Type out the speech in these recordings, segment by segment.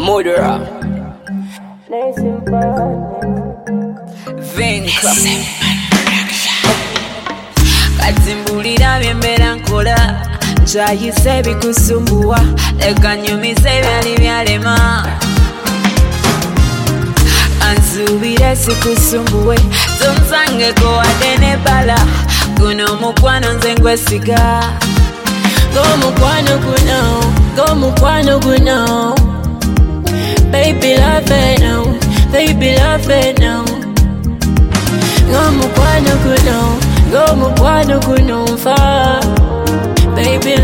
Murderer Vinka Katimbulira byembera nkola njayise bikusumbua leka nyumize byali byalema ansubire sikusumbuwe tumsangeko wadde ne bala guno mukwano nze ngwesiga go mukwano guno baby love it now go mukwano guno fa baby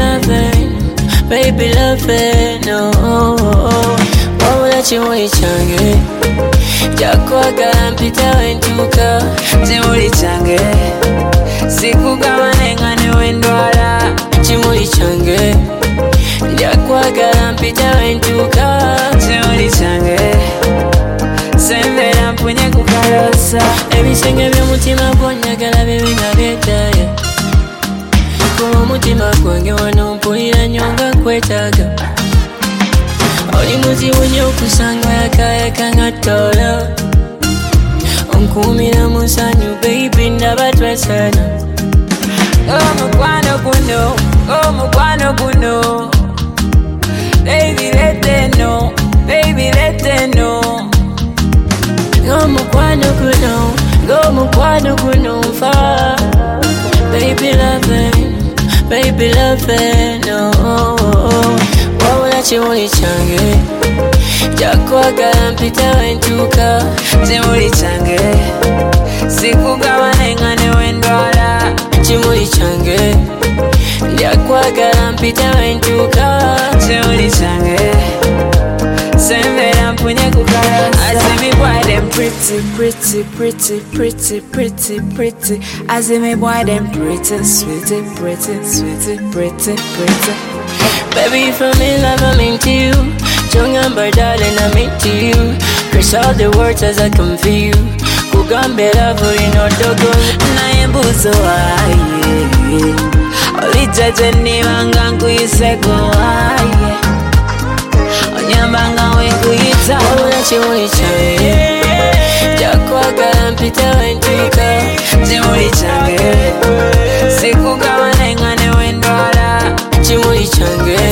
love it no wabula kimuli kyange kyakwagala mpita wentuuka kimuli kyange sikugaba nenga newendwala kimuli kyange ndyakwagala mpita wentuuka kimuli kyange sembera mpunye kukalosa ebisenge by'omutima gwonyagala bibe nga byetaaga kuba omutima gwange wano mpulira nnyo nga nkwetaaga oli muzibu nnyo okusanga yakayaka nga ttoola onkuumira mu nsanyu baby ndaba twesana omukwano guno baby let them know go mukwano guno fa baby love it no wabula kimuli kyange kyakwagala mpita wentuuka kimuli kyange sikugaba nenga newendwala kimuli kyange ndyakwagala mpita wentuuka kimuli kyange sembera mpunye kukalosa I see me boy them pretty I see me boy them pretty sweetie baby if I'm in love I'm into you Chongamba darling I'm into you Curse all the words as I come for you Kugambera buri nodogo naye mbuzo aye olijaje nibanga nkuyiseko aye onyambanga wenkuyita wabula kimuli kyange kyakwagala mpita wentuuka kimuli kyange sikugaba nenga newendwala kimuli kyange